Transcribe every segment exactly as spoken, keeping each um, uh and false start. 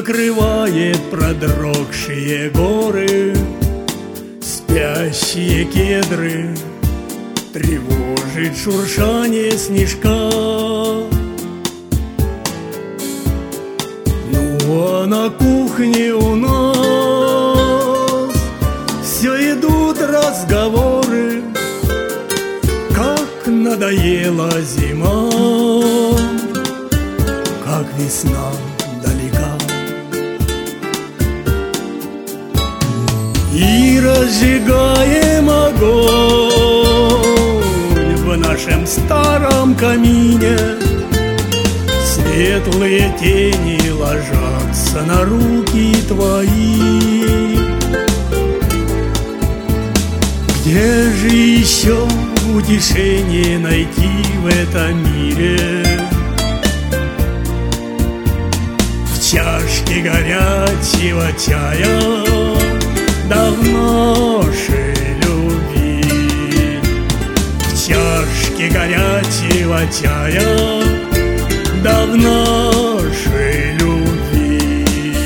накрывает продрогшие горы, спящие кедры, тревожит шуршание снежка. Ну а на кухне у нас все идут разговоры, как надоела зима, как весна далека. И разжигаем огонь в нашем старом камине. Светлые тени ложатся на руки твои. Где же еще утешение найти в этом мире? В чашке горячего чая да в нашей любви. В чашке горячего чая да в нашей любви.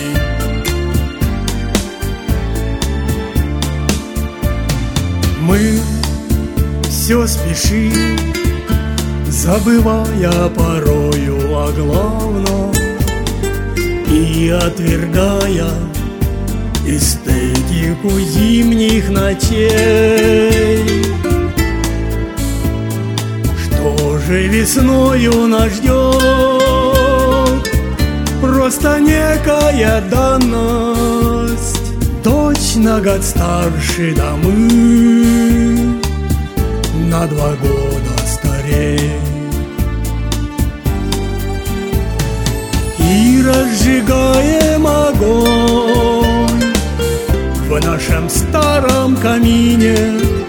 Мы все спешим, забывая порою о главном и отвергая эстетику зимних ночей. Что же весною нас ждет? Просто некая данность. Дочь на год старше, да мы на два года старей. И разжигаем огонь в нашем старом камине.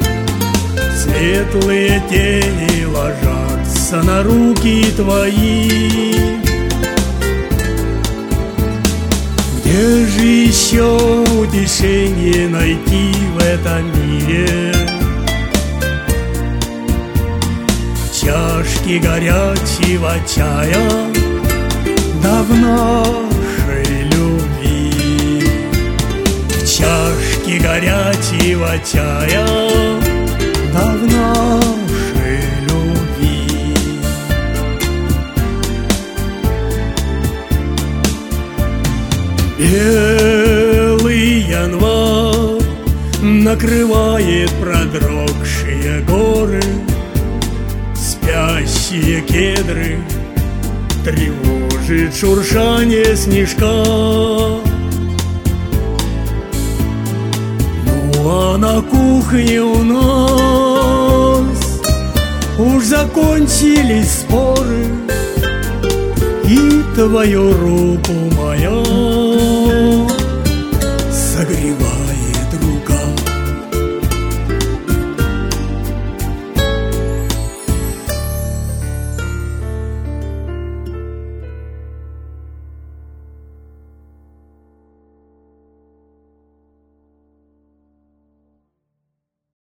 Светлые тени ложатся на руки твои. Где же еще утешение найти в этом мире? В чашке горячего чая да в нашей любви. В чашке горячего чая да в нашей любви. Белый январь накрывает продрогшие горы, спящие кедры, тревожит шуршание снежка. Ну а на кухне у нас уж закончились споры, и твою руку моя